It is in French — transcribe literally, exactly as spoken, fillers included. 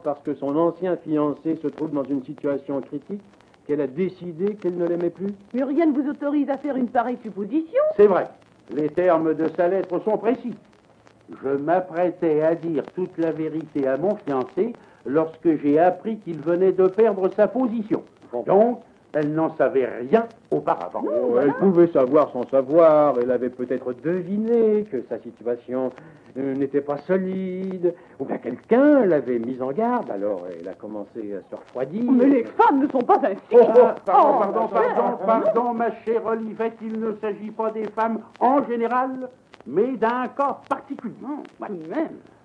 parce que son ancien fiancé se trouve dans une situation critique qu'elle a décidé qu'elle ne l'aimait plus? Mais rien ne vous autorise à faire une pareille supposition. C'est vrai. Les termes de sa lettre sont précis. Je m'apprêtais à dire toute la vérité à mon fiancé lorsque j'ai appris qu'il venait de perdre sa position. Donc, elle n'en savait rien auparavant. Oh, elle pouvait savoir sans savoir. Elle avait peut-être deviné que sa situation euh, n'était pas solide. Ou bien quelqu'un l'avait mise en garde. Alors elle a commencé à se refroidir. Mais les femmes ne sont pas ainsi. Oh, oh, pardon, pardon, pardon, pardon, ma chère Olivette, il ne s'agit pas des femmes en général, mais d'un cas particulier. Non, tout de même.